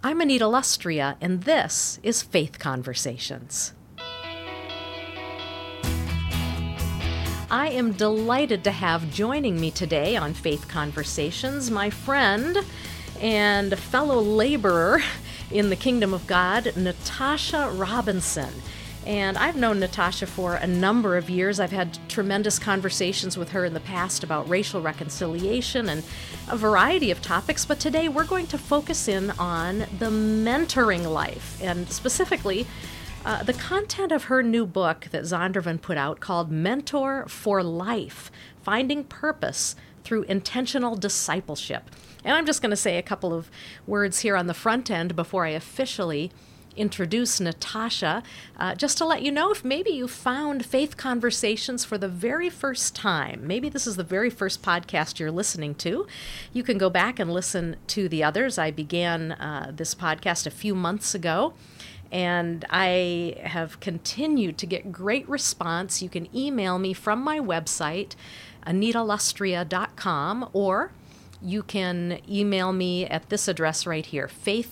I'm Anita Lustria, and this is Faith Conversations. I am delighted to have joining me today on Faith Conversations my friend and fellow laborer in the kingdom of God, Natasha Robinson. And I've known Natasha for a number of years. I've had tremendous conversations with her in the past about racial reconciliation and a variety of topics, but today we're going to focus in on the mentoring life, and specifically the content of her new book that Zondervan put out called Mentor for Life, Finding Purpose Through Intentional Discipleship. And I'm just going to say a couple of words here on the front end before I officially introduce Natasha, just to let you know if maybe you found Faith Conversations for the very first time. Maybe this is the very first podcast you're listening to. You can go back and listen to the others. I began this podcast a few months ago, and I have continued to get great response. You can email me from my website, anitalustria.com, or you can email me at this address right here,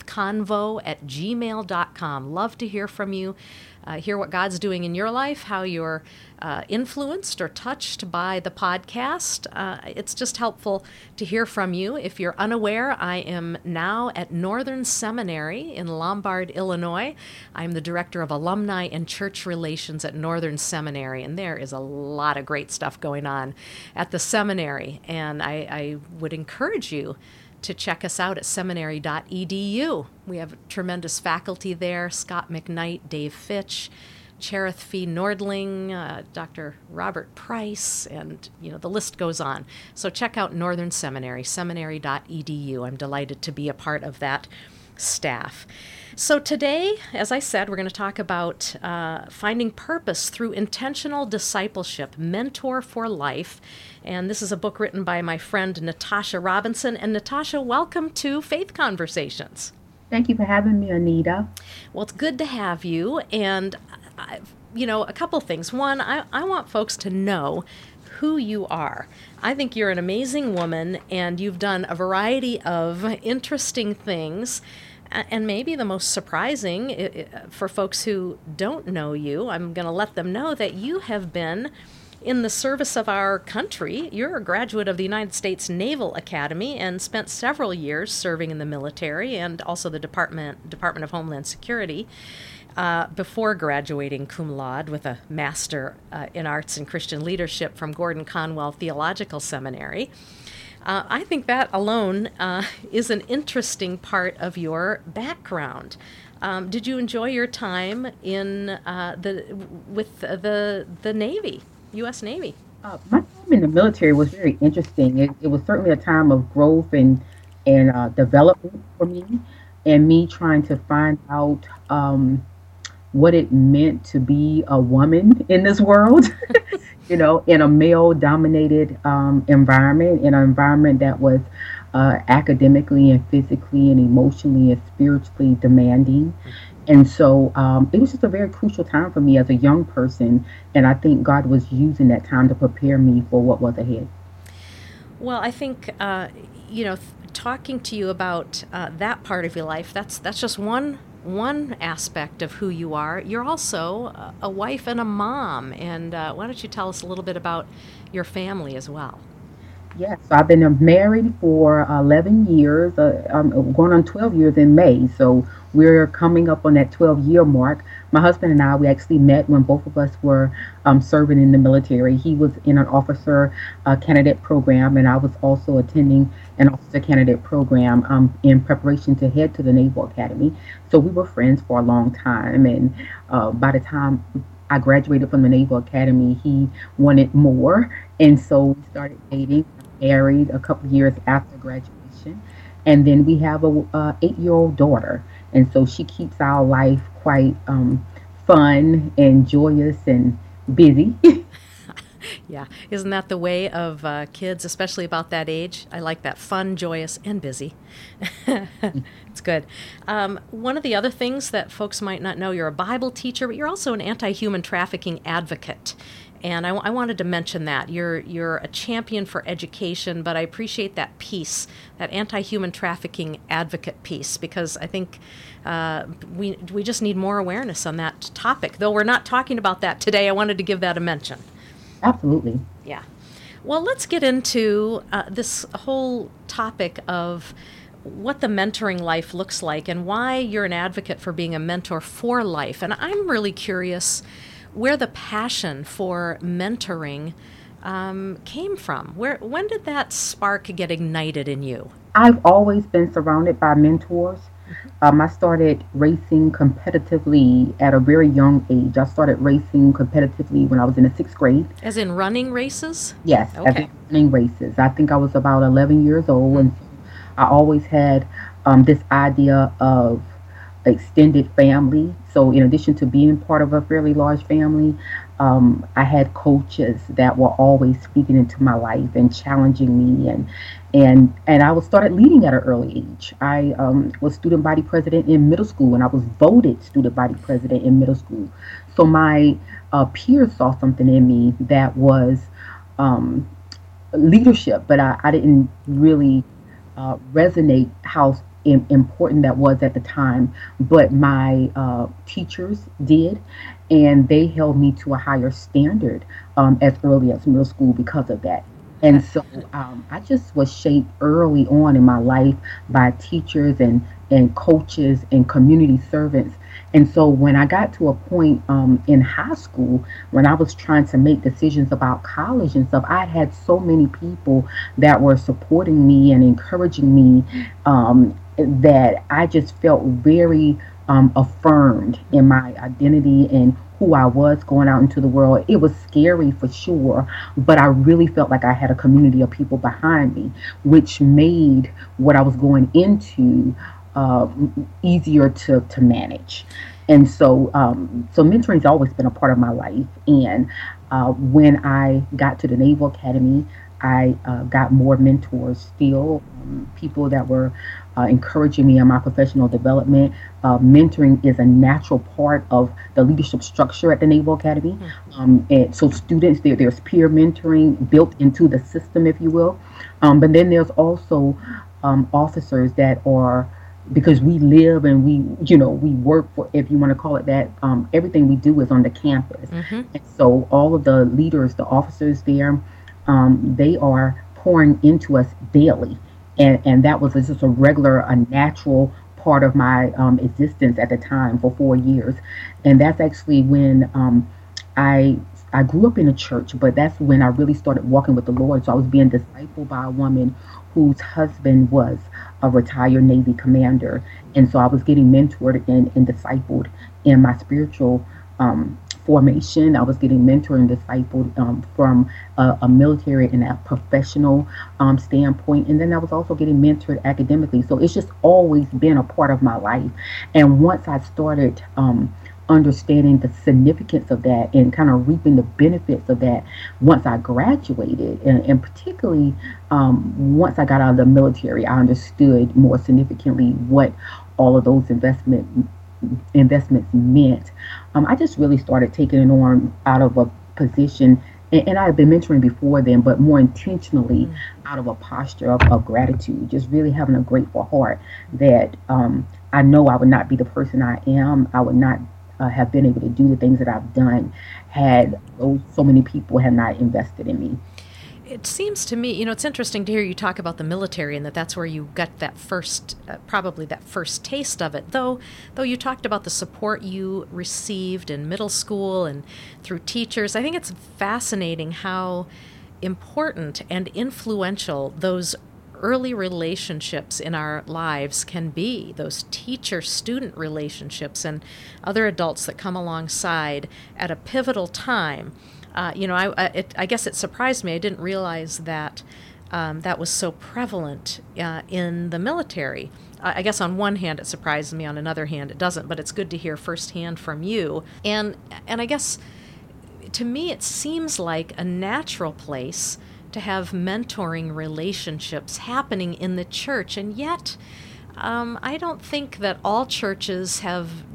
faithconvo@gmail.com. Love to hear from you, hear what God's doing in your life, how you're influenced or touched by the podcast. It's just helpful to hear from you. If you're unaware, I am now at Northern Seminary in Lombard, Illinois. I'm the Director of Alumni and Church Relations at Northern Seminary, and there is a lot of great stuff going on at the seminary, and I would encourage you to check us out at seminary.edu. We have tremendous faculty there: Scott McKnight, Dave Fitch, Cherith Fee Nordling, Dr. Robert Price, and the list goes on. So check out Northern Seminary, seminary.edu. I'm delighted to be a part of that staff. So today, as I said, we're going to talk about finding purpose through intentional discipleship, Mentor for Life. And this is a book written by my friend Natasha Robinson. And Natasha, welcome to Faith Conversations. Thank you for having me, Anita. Well, it's good to have you. And, a couple things. One, I want folks to know who you are. I think you're an amazing woman, and you've done a variety of interesting things. And maybe the most surprising for folks who don't know you, I'm going to let them know that you have been in the service of our country. You're a graduate of the United States Naval Academy and spent several years serving in the military and also the Department of Homeland Security before graduating cum laude with a Master in Arts and Christian Leadership from Gordon Conwell Theological Seminary. I think that alone is an interesting part of your background. Did you enjoy your time in with the Navy, U.S. Navy? My time in the military was very interesting. It was certainly a time of growth and development for me, and me trying to find out what it meant to be a woman in this world. In a male-dominated environment, in an environment that was academically and physically and emotionally and spiritually demanding. And so it was just a very crucial time for me as a young person, and I think God was using that time to prepare me for what was ahead. Well, I think, talking to you about that part of your life, that's just one aspect of who you are. You're also a wife and a mom, and why don't you tell us a little bit about your family as well? Yes, so I've been married for 11 years. I'm going on 12 years in May, so we're coming up on that 12-year mark. My husband and I, we actually met when both of us were serving in the military. He was in an officer candidate program, and I was also attending an officer candidate program in preparation to head to the Naval Academy. So we were friends for a long time, and by the time I graduated from the Naval Academy, he wanted more, and so we started dating. Married a couple years after graduation, and then we have a 8-year-old daughter, and so she keeps our life quite fun and joyous and busy. Yeah, isn't that the way of kids, especially about that age? I like that: fun, joyous, and busy. It's good. One of the other things that folks might not know, you're a Bible teacher, but you're also an anti-human trafficking advocate. And I wanted to mention that you're a champion for education, but I appreciate that piece, that anti-human trafficking advocate piece, because I think we just need more awareness on that topic. Though we're not talking about that today, I wanted to give that a mention. Absolutely. Yeah. Well, let's get into this whole topic of what the mentoring life looks like and why you're an advocate for being a mentor for life. And I'm really curious where the passion for mentoring came from. When did that spark get ignited in you? I've always been surrounded by mentors. I started racing competitively at a very young age. I started racing competitively when I was in the sixth grade. As in running races? Yes, as Okay. in running races. I think I was about 11 years old, and so I always had this idea of extended family. So, in addition to being part of a fairly large family, I had coaches that were always speaking into my life and challenging me, and I was started leading at an early age. I was student body president in middle school, and I was voted student body president in middle school. So my peers saw something in me that was um, leadership, but I didn't really resonate how important that was at the time. But my teachers did, and they held me to a higher standard as early as middle school because of that. And so I just was shaped early on in my life by teachers and coaches and community servants. And so when I got to a point in high school, when I was trying to make decisions about college and stuff, I had so many people that were supporting me and encouraging me that I just felt very affirmed in my identity and who I was going out into the world. It was scary for sure, but I really felt like I had a community of people behind me, which made what I was going into uh, easier to manage. And so mentoring's always been a part of my life. And when I got to the Naval Academy, I got more mentors still, people that were encouraging me in my professional development. Mentoring is a natural part of the leadership structure at the Naval Academy. And so students, there's peer mentoring built into the system, if you will. But then there's also officers that are, because we live and we work for, if you want to call it that, everything we do is on the campus. Mm-hmm. And so all of the leaders, the officers there, they are pouring into us daily. And that was just a regular, a natural part of my existence at the time for 4 years. And that's actually when I I grew up in a church, but that's when I really started walking with the Lord. So I was being discipled by a woman whose husband was a retired Navy commander. And so I was getting mentored and discipled in my spiritual formation. I was getting mentored and discipled from a military and a professional standpoint. And then I was also getting mentored academically. So it's just always been a part of my life. And once I started understanding the significance of that and kind of reaping the benefits of that once I graduated, and particularly once I got out of the military, I understood more significantly what all of those investments meant. I just really started taking it on out of a position, and I had been mentoring before then, but more intentionally out of a posture of gratitude, just really having a grateful heart that I know I would not be the person I am. I would not have been able to do the things that I've done had so many people had not invested in me. It seems to me, it's interesting to hear you talk about the military and that's where you got that first, probably that first taste of it. Though you talked about the support you received in middle school and through teachers, I think it's fascinating how important and influential those early relationships in our lives can be, those teacher-student relationships and other adults that come alongside at a pivotal time. I guess it surprised me. I didn't realize that that was so prevalent in the military. I guess on one hand it surprises me, on another hand it doesn't, but it's good to hear firsthand from you. And I guess to me it seems like a natural place to have mentoring relationships happening in the church, and yet I don't think that all churches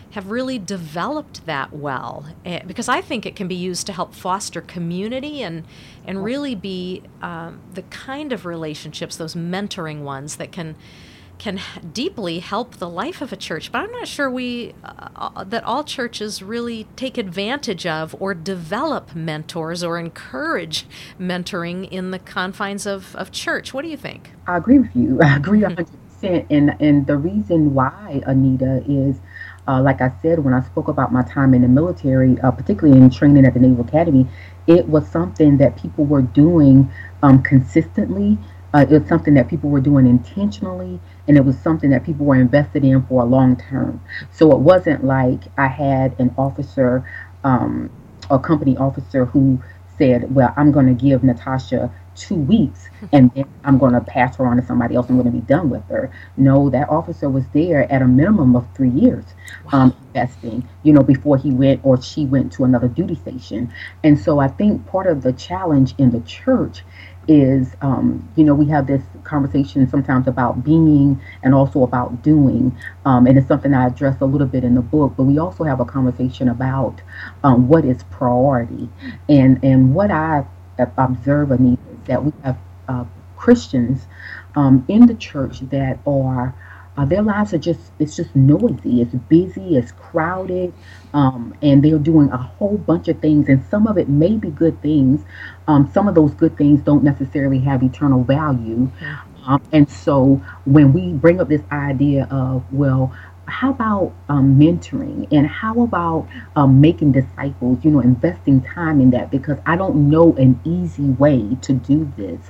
have really developed that well, because I think it can be used to help foster community and really be the kind of relationships, those mentoring ones, that can deeply help the life of a church. But I'm not sure that all churches really take advantage of or develop mentors or encourage mentoring in the confines of church. What do you think? I agree with you. I agree 100%. And the reason why, Anita, is like I said, when I spoke about my time in the military, particularly in training at the Naval Academy, it was something that people were doing consistently. It was something that people were doing intentionally, and it was something that people were invested in for a long term. So it wasn't like I had an officer, um, a company officer, who said, "Well, I'm going to give Natasha 2 weeks, and then I'm going to pass her on to somebody else. I'm going to be done with her." No, that officer was there at a minimum of 3 years, Wow. investing, before he went or she went to another duty station. And so I think part of the challenge in the church is, we have this conversation sometimes about being and also about doing. And it's something I address a little bit in the book, but we also have a conversation about what is priority. And what I observe, Anita, is that we have Christians in the church that are their lives are just noisy, it's busy, it's crowded, and they're doing a whole bunch of things, and some of it may be good things. Some of those good things don't necessarily have eternal value. And so when we bring up this idea of, well, how about mentoring, and how about making disciples, investing time in that, because I don't know an easy way to do this,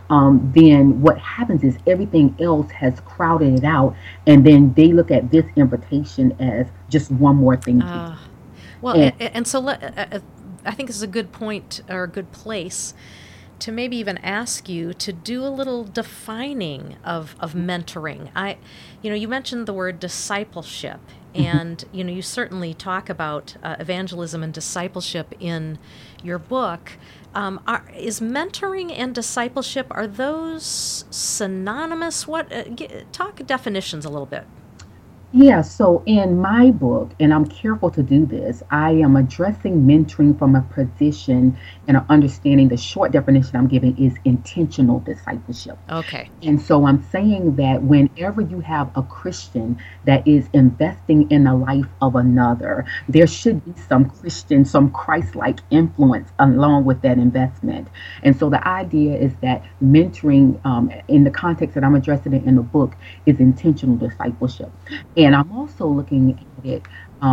then what happens is everything else has crowded it out, and then they look at this invitation as just one more thing to do. Uh, well, And and so I think this is a good point or a good place to maybe even ask you to do a little defining of mentoring. You mentioned the word discipleship, and you certainly talk about evangelism and discipleship in your book. Is mentoring and discipleship, are those synonymous? Talk definitions a little bit. Yeah, so in my book, and I'm careful to do this, I am addressing mentoring from a position and an understanding. The short definition I'm giving is intentional discipleship. Okay. And so I'm saying that whenever you have a Christian that is investing in the life of another, there should be some Christian, some Christ like influence along with that investment. And so the idea is that mentoring, in the context that I'm addressing it in the book, is intentional discipleship. And I'm also looking at it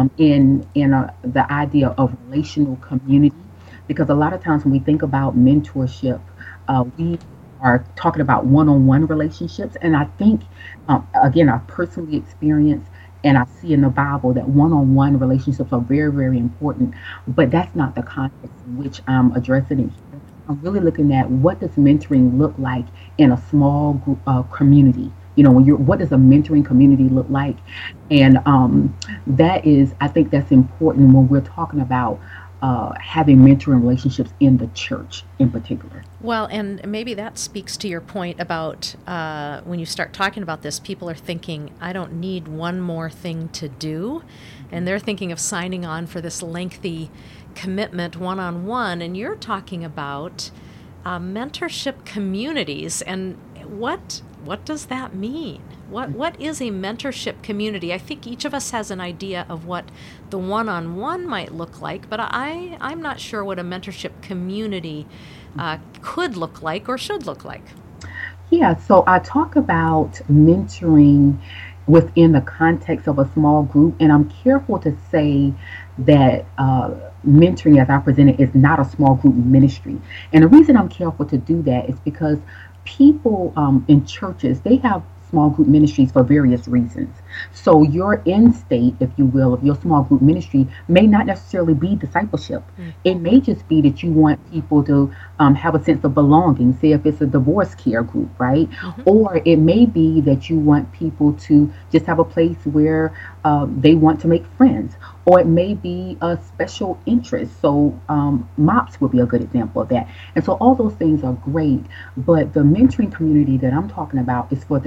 in the idea of relational community, because a lot of times when we think about mentorship, we are talking about one-on-one relationships, and I think, again, I've personally experienced and I see in the Bible that one-on-one relationships are very, very important, but that's not the context in which I'm addressing it here. I'm really looking at what does mentoring look like in a small group community. When you're, what does a mentoring community look like? And that is, I think that's important when we're talking about having mentoring relationships in the church in particular. Well, and maybe that speaks to your point about when you start talking about this, people are thinking, I don't need one more thing to do. And they're thinking of signing on for this lengthy commitment one on one. And you're talking about mentorship communities. And what does that mean? What is a mentorship community? I think each of us has an idea of what the one-on-one might look like, but I'm not sure what a mentorship community could look like or should look like. Yeah, so I talk about mentoring within the context of a small group, and I'm careful to say that mentoring, as I present it, is not a small group ministry. And the reason I'm careful to do that is because people in churches, they have small group ministries for various reasons. So your end state, if you will, of your small group ministry may not necessarily be discipleship. It may just be that you want people to have a sense of belonging, say if it's a divorce care group, right? Mm-hmm. Or it may be that you want people to just have a place where they want to make friends. Or it may be a special interest. So MOPS would be a good example of that. And so all those things are great, but the mentoring community that I'm talking about is for the specific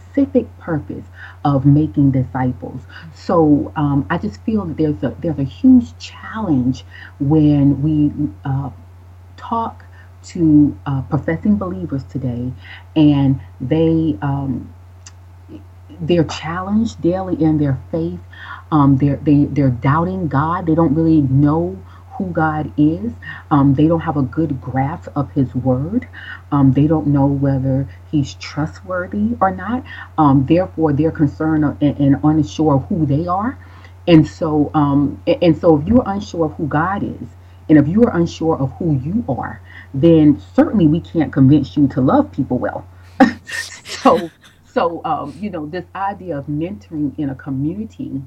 specific purpose of making disciples. So I just feel that there's a huge challenge when we talk to professing believers today, and they're challenged daily in their faith. They're doubting God. They don't really know who God is. They don't have a good grasp of His Word. They don't know whether He's trustworthy or not. Therefore, they're concerned and unsure of who they are. And so, if you're unsure of who God is, and if you are unsure of who you are, then certainly we can't convince you to love people well. So, this idea of mentoring in a community,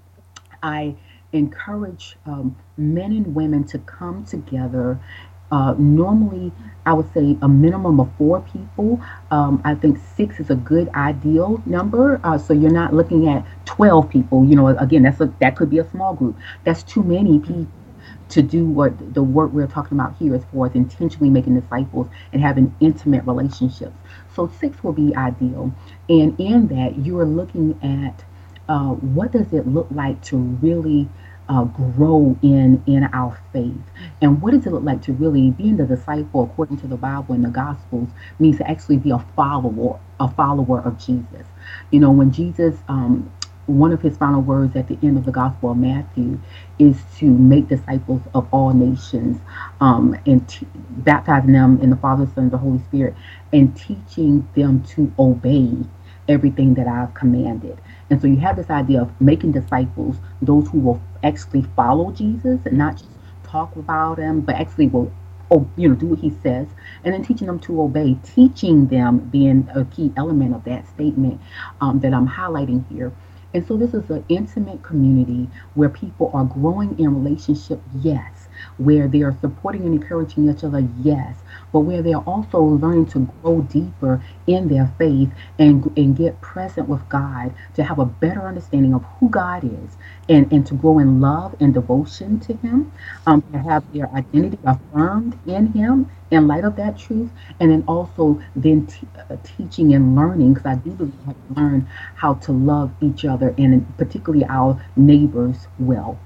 I encourage men and women to come together. Normally, I would say a minimum of four people. I think six is a good ideal number. So you're not looking at 12 people. Again, that could be a small group. That's too many people to do what the work we're talking about here is for, is intentionally making disciples and having intimate relationships. So six will be ideal. And in that, you are looking at what does it look like to really grow in our faith, and what does it look like to really being the disciple according to the Bible and the Gospels means to actually be a follower of Jesus. When Jesus, one of his final words at the end of the Gospel of Matthew is to make disciples of all nations, and baptizing them in the Father, Son, and the Holy Spirit, and teaching them to obey everything that I've commanded. And so you have this idea of making disciples, those who will actually follow Jesus and not just talk about him, but actually will do what he says, and then teaching them to obey, teaching them being a key element of that statement that I'm highlighting here. And so this is an intimate community where people are growing in relationship, yes, where they are supporting and encouraging each other, yes, but where they are also learning to grow deeper in their faith and get present with God, to have a better understanding of who God is, and to grow in love and devotion to Him, to have their identity affirmed in Him in light of that truth, and then also then teaching and learning, because I do believe we have to learn how to love each other and particularly our neighbors well.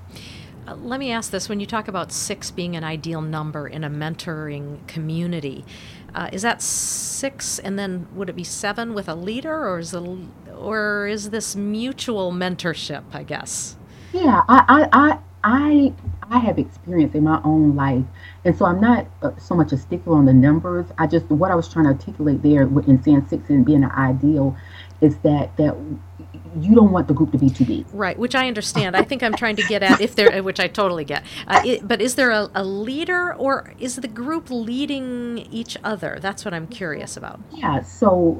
Let me ask this. When you talk about six being an ideal number in a mentoring community, is that six, and then would it be seven with a leader, or is this mutual mentorship, I guess? Yeah, I have experience in my own life, and so I'm not so much a stickler on the numbers. I just what I was trying to articulate there in saying six and being an ideal is that you don't want the group to be too big. Right, which I understand. I think I'm trying to get at, if there, which I totally get. But is there a leader, or is the group leading each other? That's what I'm curious about. Yeah, so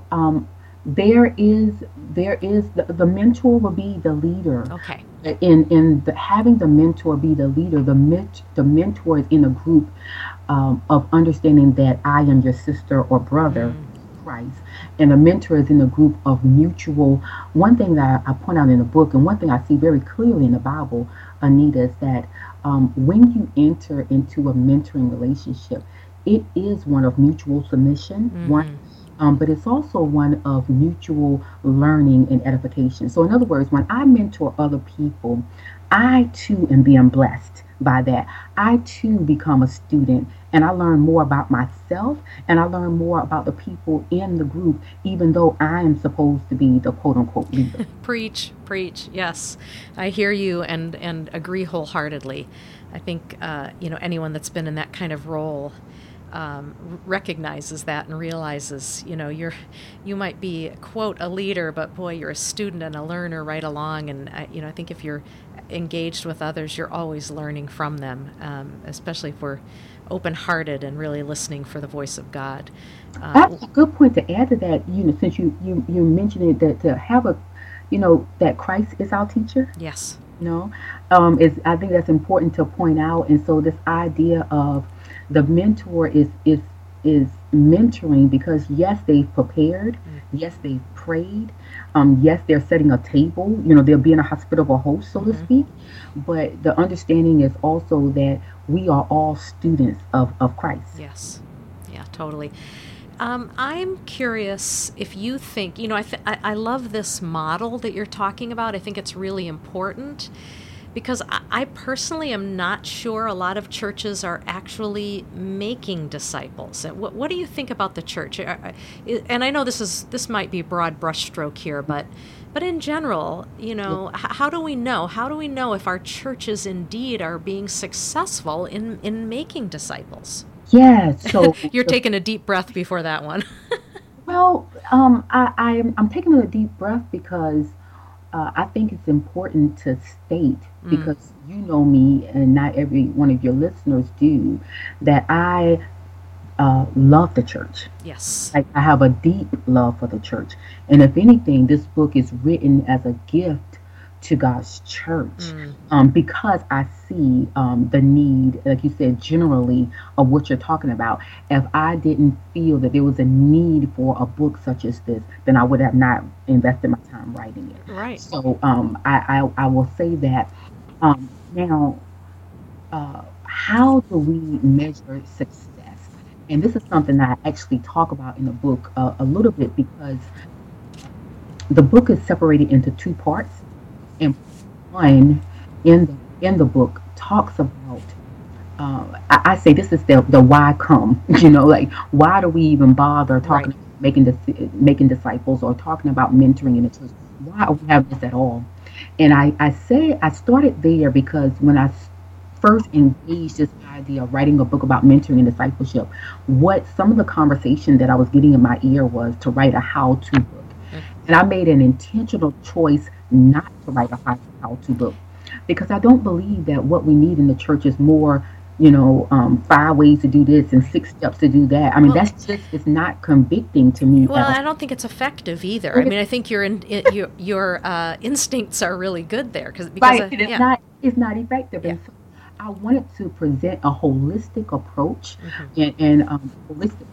there is the mentor will be the leader. Okay. Having the mentor be the leader, the mentor is in a group of understanding that I am your sister or brother Mm. Christ, and the mentor is in a group of mutual. One thing that I point out in the book, and one thing I see very clearly in the Bible, Anita, is that when you enter into a mentoring relationship, it is one of mutual submission, one, Mm-hmm. but it's also one of mutual learning and edification. So, in other words, when I mentor other people, I too am being blessed by that. I too become a student, and I learn more about myself, and I learn more about the people in the group, even though I am supposed to be the quote unquote leader. Preach, preach. Yes, I hear you and agree wholeheartedly. I think anyone that's been in that kind of role recognizes that and realizes, you might be, quote, a leader, but boy, you're a student and a learner right along. And I think if you're engaged with others, you're always learning from them, especially if we're open-hearted and really listening for the voice of God. That's a good point to add to that. Since you mentioned it, that to have that Christ is our teacher. Yes. Is I think that's important to point out. And so this idea of the mentor is mentoring because yes, they've prepared, yes, they've prayed, yes, they're setting a table, they're being a hospitable host, so to Mm-hmm. speak. But the understanding is also that we are all students of Christ. Yes. Yeah, totally. I'm curious if you think, I love this model that you're talking about. I think it's really important because I personally am not sure a lot of churches are actually making disciples. What do you think about the church? And I know this might be broad brushstroke here, but in general, how do we know? How do we know if our churches indeed are being successful in making disciples? Yeah, so You're taking a deep breath before that one. well, I'm taking a deep breath because I think it's important to state, Mm, because you know me and not every one of your listeners do, that I love the church. yes. Like, I have a deep love for the church. And if anything, this book is written as a gift to God's church, Mm, because I see the need, like you said, generally of what you're talking about. If I didn't feel that there was a need for a book such as this, then I would have not invested my time writing it. right. So I will say that. Now, how do we measure success? And this is something that I actually talk about in the book a little bit, because the book is separated into two parts, and one in the book talks about. I say this is the why come. Like, why do we even bother talking Right. about making disciples, or talking about mentoring in the church? Why are we having this at all? And I say I started there because when I first engaged this idea of writing a book about mentoring and discipleship, what some of the conversation that I was getting in my ear was to write a how-to book. Mm, And I made an intentional choice not to write a how-to book, because I don't believe that what we need in the church is more, 5 ways to do this and 6 steps to do that. I mean, well, that's just, it's not convicting to me well, at all. I don't think it's effective either. I mean, I think your instincts are really good there because Right. yeah. It's not effective. Yeah. And so I wanted to present a holistic approach, Hmm. and holistic,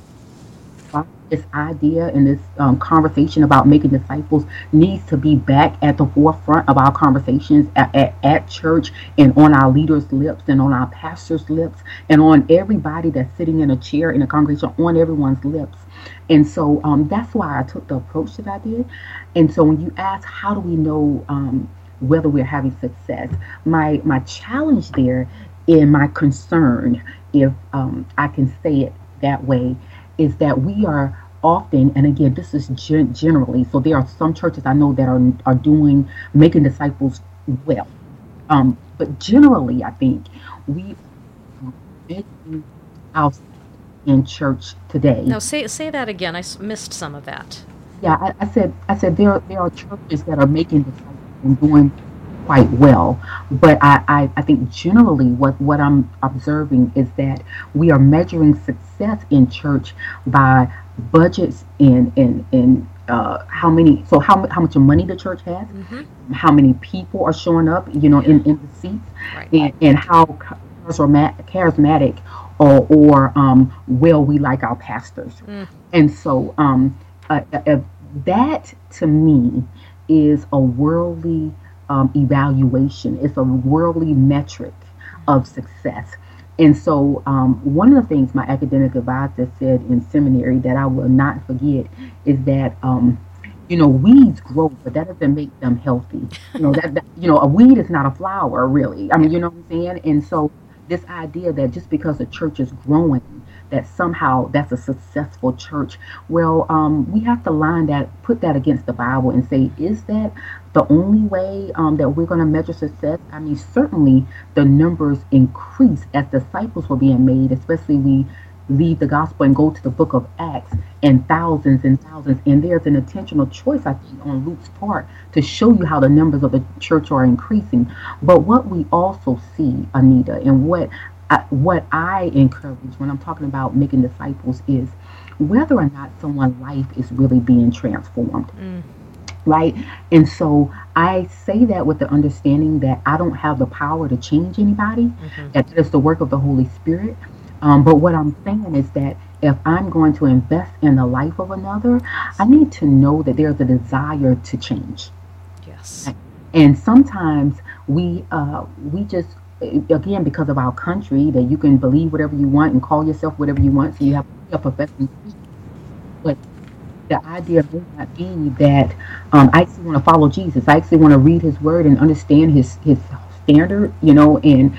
this idea and this conversation about making disciples needs to be back at the forefront of our conversations at church, and on our leaders' lips, and on our pastors' lips, and on everybody that's sitting in a chair in a congregation, on everyone's lips. And so that's why I took the approach that I did. And so when you ask, how do we know whether we're having success, my challenge there, and my concern, if I can say it that way, is that we are often, and again, this is generally, so there are some churches I know that are doing making disciples well, but generally, I think we are missing ourselves in church today. No, say that again. Missed some of that. Yeah, I said there are churches that are making disciples and doing quite well, but I think generally what I'm observing is that we are measuring success in church by budgets, and how much money the church has, Hmm. how many people are showing up, Yeah. in the seats, Right. and how charismatic, or well we like our pastors. Mm, And so that to me is a worldly evaluation. It's a worldly metric of success. And so one of the things my academic advisor said in seminary that I will not forget is that weeds grow, but that doesn't make them healthy. A weed is not a flower, really. I yeah. mean, you know what I'm saying? And so this idea that just because a church is growing, that somehow that's a successful church. Well, we have to put that against the Bible and say, is that the only way that we're going to measure success? I mean, certainly the numbers increase as disciples were being made, especially we leave the gospel and go to the book of Acts, and thousands and thousands. And there's an intentional choice, I think, on Luke's part to show you how the numbers of the church are increasing. But what we also see, Anita, and what I encourage when I'm talking about making disciples is whether or not someone's life is really being transformed, Mm, right? And so I say that with the understanding that I don't have the power to change anybody, hmm. that is the work of the Holy Spirit. But what I'm saying is that if I'm going to invest in the life of another, I Yes. need to know that there's a desire to change. Yes. And sometimes we just, again, because of our country, that you can believe whatever you want and call yourself whatever you want, so you have a profession. the idea may not be that I actually want to follow Jesus. I actually want to read His Word and understand His standard, and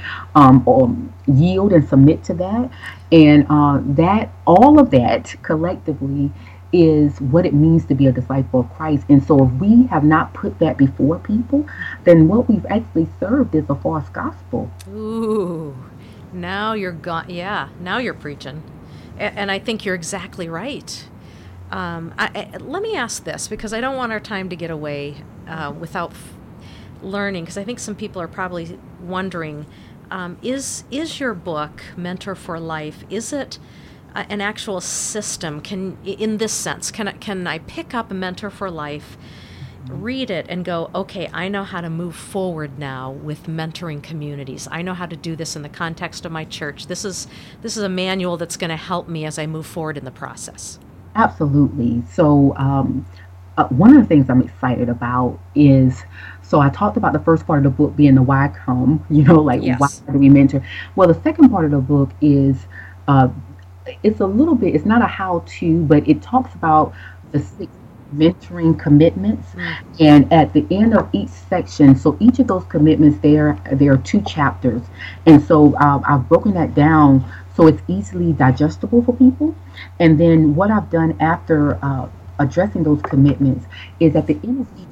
yield and submit to that, and that all of that collectively is what it means to be a disciple of Christ. And so, if we have not put that before people, then what we've actually served is a false gospel. Ooh, now you're gone. Yeah, now you're preaching. And I think you're exactly right. Let me ask this because I don't want our time to get away without learning, because I think some people are probably wondering, is your book Mentor for Life, is it an actual system? In this sense, can I pick up a Mentor for Life, read it, and go, okay, I know how to move forward now with mentoring communities. I know how to do this in the context of my church. This is a manual that's going to help me as I move forward in the process. Absolutely. So, one of the things I'm excited about is, so I talked about the first part of the book being the why come, like why Yes. do we mentor? Well, the second part of the book is, uh, it's a little bit, it's not a how to, but it talks about the six mentoring commitments. Mm. And at the end of each section, so each of those commitments, there are two chapters. And so I've broken that down so it's easily digestible for people. And then what I've done after addressing those commitments is at the end of each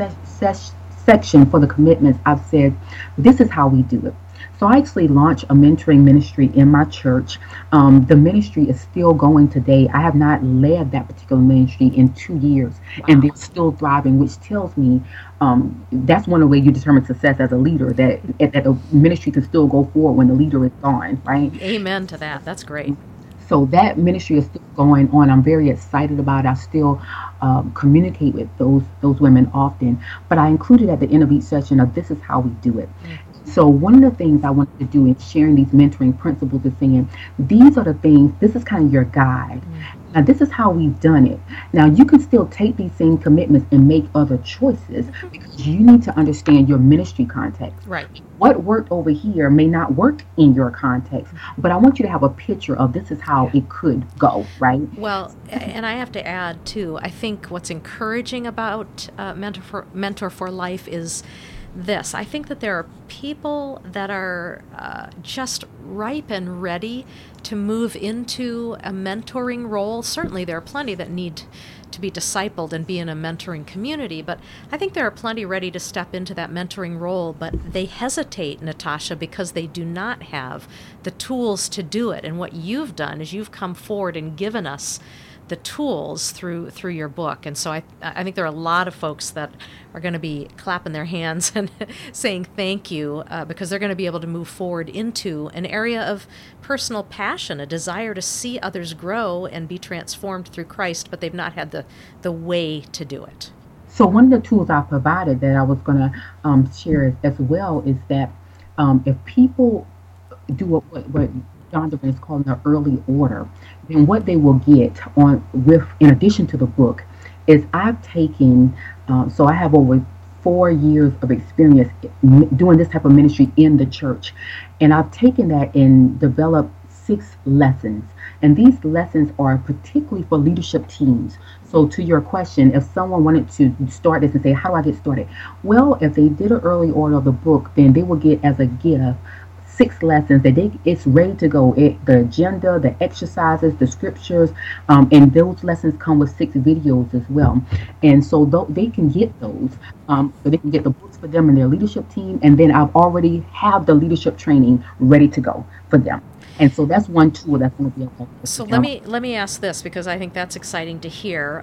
section for the commitments, I've said, this is how we do it. So I actually launched a mentoring ministry in my church. The ministry is still going today. I have not led that particular ministry in 2 years, and Wow. they're still thriving, which tells me that's one of the ways you determine success as a leader, that the ministry can still go forward when the leader is gone, right? Amen to that. That's great. So that ministry is still going on. I'm very excited about it. I still communicate with those women often, but I included at the end of each session of this is how we do it. Mm. So one of the things I wanted to do in sharing these mentoring principles is saying these are the things. This is kind of your guide. Mm. Now this is how we've done it. Now you can still take these same commitments and make other choices because you need to understand your ministry context. Right. What worked over here may not work in your context, but I want you to have a picture of this is how it could go, right? Well, and I have to add too, I think what's encouraging about Mentor for Life is this. I think that there are people that are just ripe and ready to move into a mentoring role. Certainly, there are plenty that need to be discipled and be in a mentoring community, but I think there are plenty ready to step into that mentoring role, but they hesitate, Natasha, because they do not have the tools to do it. And what you've done is you've come forward and given us the tools through your book. And so I think there are a lot of folks that are going to be clapping their hands and saying thank you because they're going to be able to move forward into an area of personal passion, a desire to see others grow and be transformed through Christ, but they've not had the way to do it. So one of the tools I provided that I was going to share as well is that if people do what John Durant is calling the early order, then what they will get on with in addition to the book is I've taken so I have over 4 years of experience doing this type of ministry in the church, and I've taken that and developed 6 lessons. And these lessons are particularly for leadership teams. So, to your question, if someone wanted to start this and say, how do I get started? Well, if they did an early order of the book, then they will get as a gift 6 lessons that it's ready to go. The agenda, the exercises, the scriptures, and those lessons come with 6 videos as well. And so they can get those, so they can get the books for them and their leadership team. And then I've already have the leadership training ready to go for them. And so that's one tool that's going to be able So to let me ask this because I think that's exciting to hear.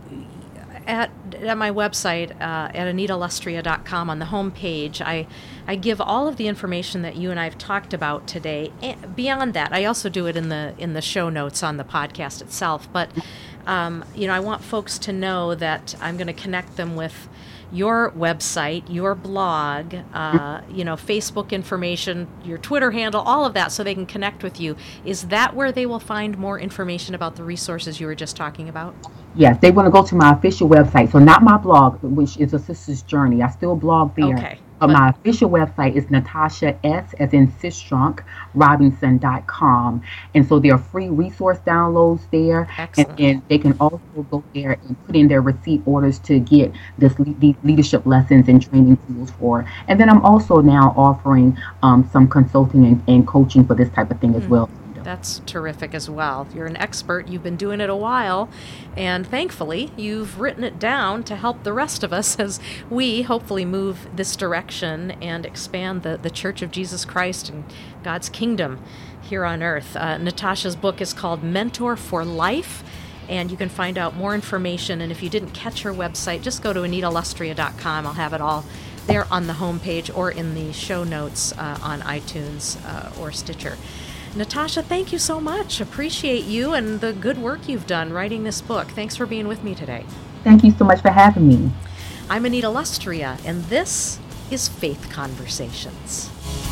At my website at anitalustria.com on the home page, I give all of the information that you and I have talked about today. And beyond that, I also do it in the show notes on the podcast itself. But I want folks to know that I'm going to connect them with your website, your blog, Facebook information, your Twitter handle, all of that, so they can connect with you. Is that where they will find more information about the resources you were just talking about? Yes, they want to go to my official website. So not my blog, which is a sister's journey. I still blog there. Okay. But But my official website is Natasha S, as in Sistrunk, Robinson.com. And so there are free resource downloads there. And excellent. then they can also go there and put in their receipt orders to get these leadership lessons and training tools for. And then I'm also now offering some consulting and coaching for this type of thing as well. That's terrific as well. You're an expert. You've been doing it a while. And thankfully, you've written it down to help the rest of us as we hopefully move this direction and expand the Church of Jesus Christ and God's kingdom here on earth. Natasha's book is called Mentor for Life. And you can find out more information. And if you didn't catch her website, just go to AnitaLustria.com. I'll have it all there on the homepage or in the show notes on iTunes or Stitcher. Natasha, thank you so much. Appreciate you and the good work you've done writing this book. Thanks for being with me today. Thank you so much for having me. I'm Anita Lustria, and this is Faith Conversations.